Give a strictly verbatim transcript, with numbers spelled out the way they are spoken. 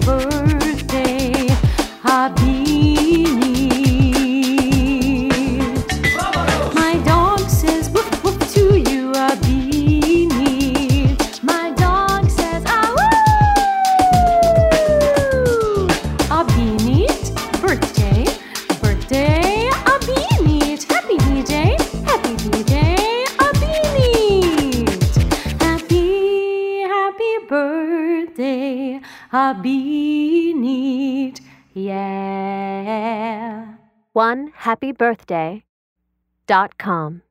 birthday, Habinit. My dog says woof woof to you, Habinit. My dog says ah woo. Habinit, birthday, birthday, Habinit. Happy D-J, happy D-J, Habinit. Happy, happy birthday, Habinit. Yeah. one happy birthday dot com